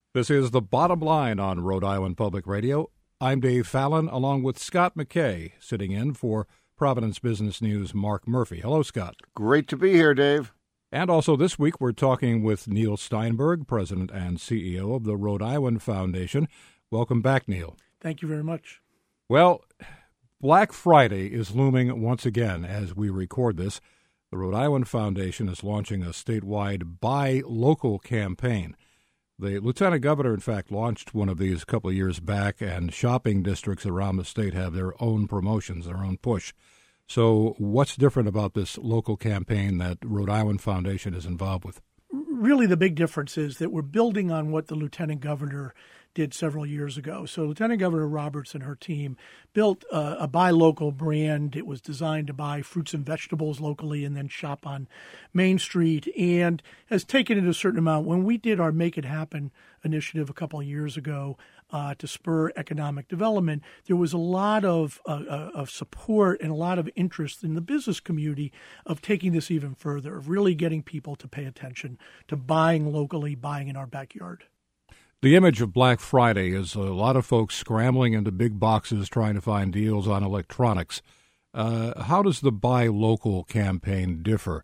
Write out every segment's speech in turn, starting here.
This is The Bottom Line on Rhode Island Public Radio. I'm Dave Fallon, along with Scott McKay, sitting in for Providence Business News' Mark Murphy. Hello, Scott. Great to be here, Dave. And also this week, we're talking with Neil Steinberg, President and CEO of the Rhode Island Foundation. Welcome back, Neil. Thank you very much. Well, Black Friday is looming once again as we record this. The Rhode Island Foundation is launching a statewide Buy Local campaign. The Lieutenant Governor, in fact, launched one of these a couple of years back, and shopping districts around the state have their own promotions, their own push. So what's different about this local campaign that Rhode Island Foundation is involved with? Really, the big difference is that we're building on what the Lieutenant Governor did several years ago. So Lieutenant Governor Roberts and her team built a buy local brand. It was designed to buy fruits and vegetables locally and then shop on Main Street, and has taken it a certain amount. When we did our Make It Happen initiative a couple of years ago to spur economic development, there was a lot of support and a lot of interest in the business community of taking this even further, of really getting people to pay attention to buying locally, buying in our backyard. The image of Black Friday is a lot of folks scrambling into big boxes trying to find deals on electronics. How does the Buy Local campaign differ?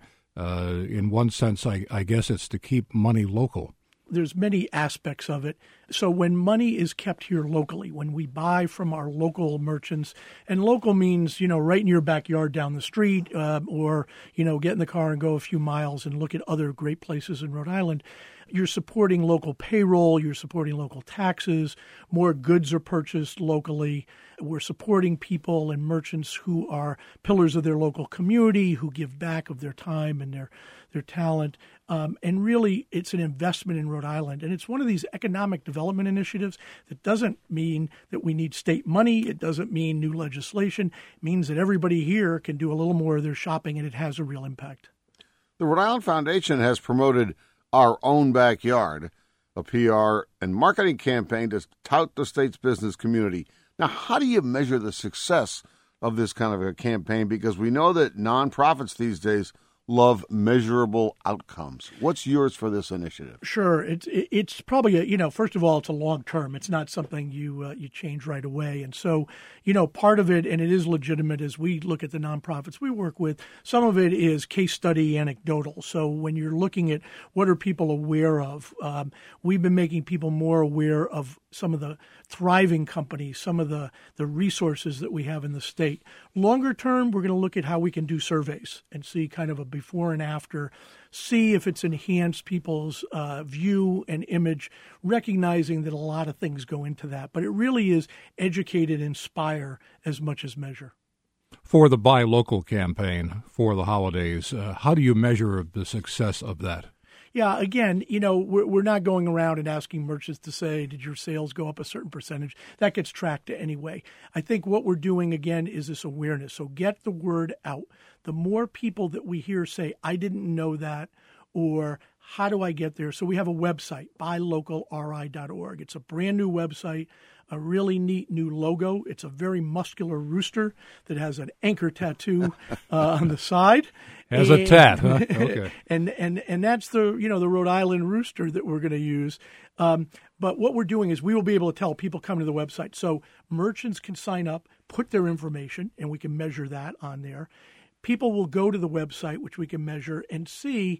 In one sense, I guess it's to keep money local. There's many aspects of it. So when money is kept here locally, when we buy from our local merchants, and local means, right in your backyard down the street, or, get in the car and go a few miles and look at other great places in Rhode Island, you're supporting local payroll, you're supporting local taxes, more goods are purchased locally. We're supporting people and merchants who are pillars of their local community, who give back of their time and their talent. And really, it's an investment in Rhode Island. And it's one of these economic development initiatives that doesn't mean that we need state money. It doesn't mean new legislation. It means that everybody here can do a little more of their shopping, and it has a real impact. The Rhode Island Foundation has promoted Our Own Backyard, a PR and marketing campaign to tout the state's business community. Now, how do you measure the success of this kind of a campaign? Because we know that nonprofits these days love measurable outcomes. What's yours for this initiative? Sure. It's probably, first of all, it's a long term. It's not something you change right away. And so, part of it, and it is legitimate as we look at the nonprofits we work with, some of it is case study anecdotal. So when you're looking at what are people aware of, we've been making people more aware of some of the thriving companies, some of the resources that we have in the state. Longer term, we're going to look at how we can do surveys and see kind of a before and after, see if it's enhanced people's view and image, recognizing that a lot of things go into that. But it really is educate and inspire as much as measure. For the Buy Local campaign for the holidays, how do you measure the success of that? Yeah, again, we're not going around and asking merchants to say, did your sales go up a certain percentage? That gets tracked anyway. I think what we're doing, again, is this awareness. So get the word out. The more people that we hear say, I didn't know that, or how do I get there? So we have a website, buylocalri.org. It's a brand new website, a really neat new logo. It's a very muscular rooster that has an anchor tattoo on the side. Has a tat, huh? Okay. And that's the Rhode Island rooster that we're going to use. But what we're doing is we will be able to tell people come to the website. So merchants can sign up, put their information, and we can measure that on there. People will go to the website, which we can measure, and see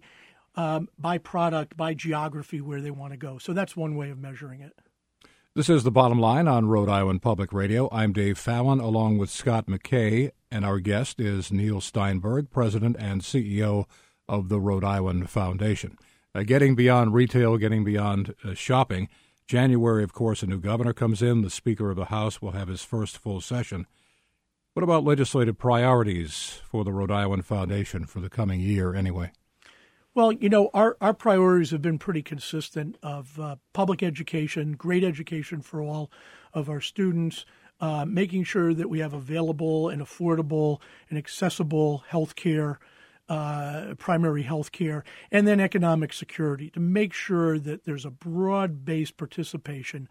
by product, by geography, where they want to go. So that's one way of measuring it. This is The Bottom Line on Rhode Island Public Radio. I'm Dave Fallon, along with Scott McKay, and our guest is Neil Steinberg, President and CEO of the Rhode Island Foundation. Getting beyond retail, getting beyond shopping. January, of course, a new governor comes in. The Speaker of the House will have his first full session. What about legislative priorities for the Rhode Island Foundation for the coming year anyway? Well, our priorities have been pretty consistent of public education, great education for all of our students, making sure that we have available and affordable and accessible health care, primary health care, and then economic security to make sure that there's a broad-based participation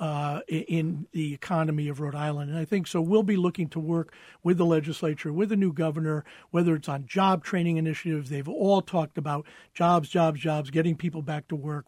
in the economy of Rhode Island. And I think so we'll be looking to work with the legislature, with the new governor, whether it's on job training initiatives. They've all talked about jobs, getting people back to work. We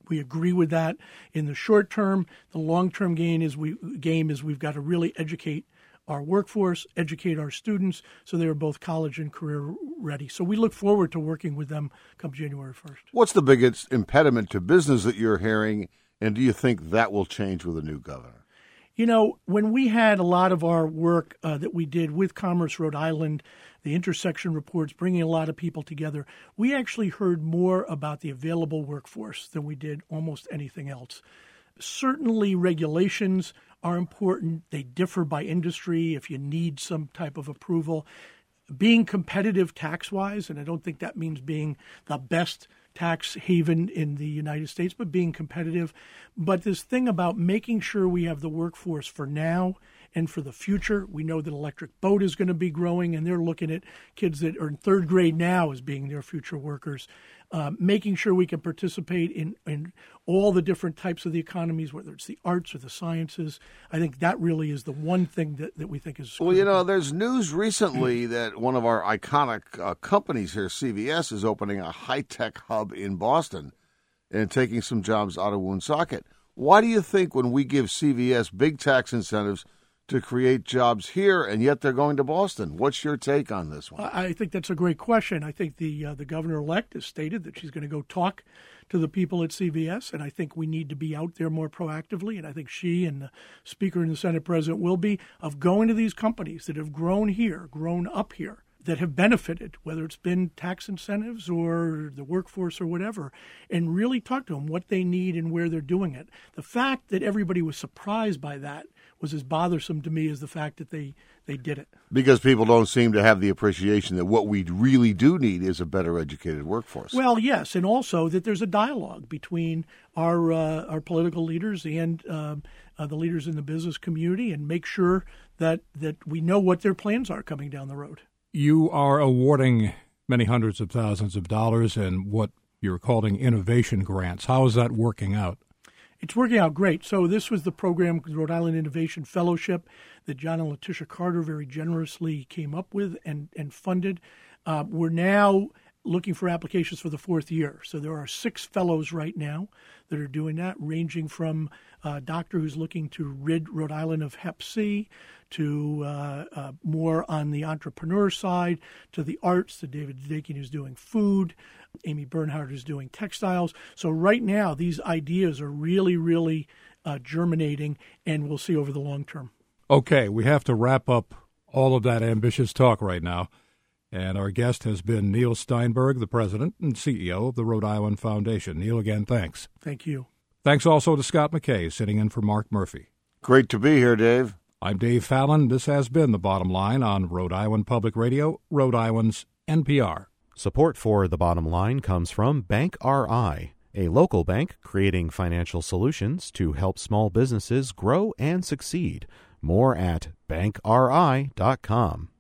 We agree with that. In the short term, the long-term game is we've got to really educate our workforce, educate our students so they are both college and career ready. So we look forward to working with them come January 1st. What's the biggest impediment to business that you're hearing, and do you think that will change with a new governor? You know, when we had a lot of our work that we did with Commerce Rhode Island, the intersection reports, bringing a lot of people together, we actually heard more about the available workforce than we did almost anything else. Certainly regulations are important. They differ by industry if you need some type of approval. Being competitive tax-wise, and I don't think that means being the best tax haven in the United States, but being competitive. But this thing about making sure we have the workforce for now and for the future. We know that electric boat is going to be growing, and they're looking at kids that are in third grade now as being their future workers. Making sure we can participate in all the different types of the economies, whether it's the arts or the sciences. I think that really is the one thing that we think is critical. Well, you know, there's news recently that one of our iconic companies here, CVS, is opening a high-tech hub in Boston and taking some jobs out of Woonsocket. Why do you think when we give CVS big tax incentives to create jobs here, and yet they're going to Boston? What's your take on this one? I think that's a great question. I think the governor-elect has stated that she's going to go talk to the people at CVS, and I think we need to be out there more proactively, and I think she and the Speaker and the Senate President will be, of going to these companies that have grown here, grown up here, that have benefited, whether it's been tax incentives or the workforce or whatever, and really talk to them what they need and where they're doing it. The fact that everybody was surprised by that was as bothersome to me as the fact that they did it. Because people don't seem to have the appreciation that what we really do need is a better educated workforce. Well, yes, and also that there's a dialogue between our political leaders and the leaders in the business community, and make sure that we know what their plans are coming down the road. You are awarding many hundreds of thousands of dollars in what you're calling innovation grants. How is that working out? It's working out great. So this was the program, Rhode Island Innovation Fellowship, that John and Letitia Carter very generously came up with and funded. We're now looking for applications for the fourth year. So there are 6 fellows right now that are doing that, ranging from a doctor who's looking to rid Rhode Island of Hep C, to more on the entrepreneur side, to the arts, to David Dakin, who's doing food, Amy Bernhardt, who's doing textiles. So right now, these ideas are really, really germinating, and we'll see over the long term. Okay, we have to wrap up all of that ambitious talk right now. And our guest has been Neil Steinberg, the president and CEO of the Rhode Island Foundation. Neil, again, thanks. Thank you. Thanks also to Scott McKay, sitting in for Mark Murphy. Great to be here, Dave. I'm Dave Fallon. This has been The Bottom Line on Rhode Island Public Radio, Rhode Island's NPR. Support for The Bottom Line comes from Bank RI, a local bank creating financial solutions to help small businesses grow and succeed. More at bankri.com.